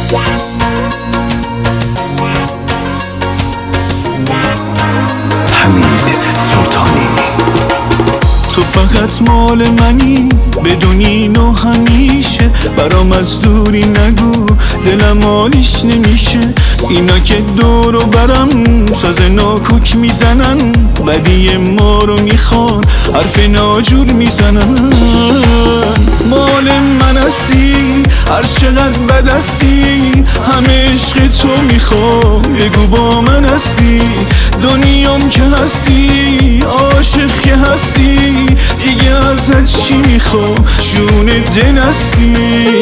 حمید سلطانی. تو فقط مال منی بدونین و همیشه برام از دوری نگو دلم حالیش نمیشه. اینا که دور و برم ساز ناکوک میزنن بدی ما رو میخوان حرف ناجور میزنن. مال من هستی هر چقدر بد هستی همه عشق تو میخوام بگو با من هستی. دنیام که هستی عاشق که هستی دیگه ازت چی میخوام جون دل هستی.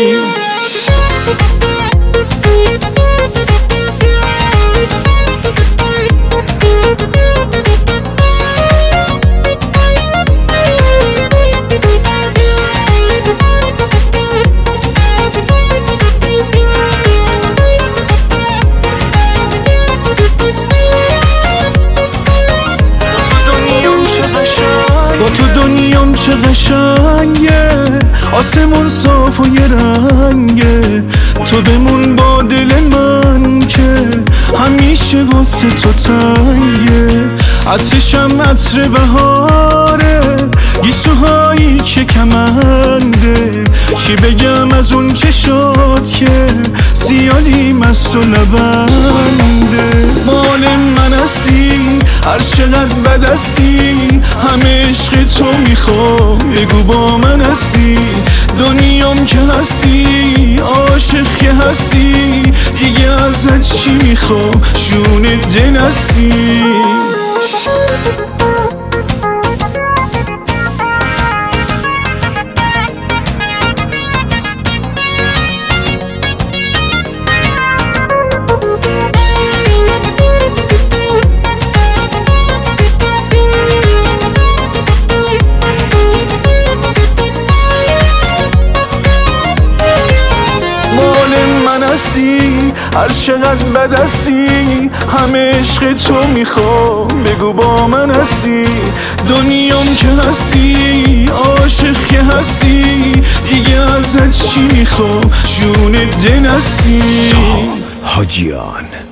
با تو دنیام چه قشنگه آسمون صاف و یه رنگه. تو بمون با دل من که همیشه واسه تو تنگه. عطرشم عطر بهاره گیسوهایی که کمنده. چی بگم از اون چشات که زیادی مست و لبنده. مال من هستی هر چقدر بد هستی همه عشق تو میخوام بگو با من هستی. دنیام که هستی عاشق که هستی دیگه ازت چی میخوام جون دل هستی. هر چقدر بد هستی همه عشق تو میخوام بگو با من هستی. دنیام که هستی عاشق که هستی دیگه ازت چی میخوام جون دل هستی. حاجیان.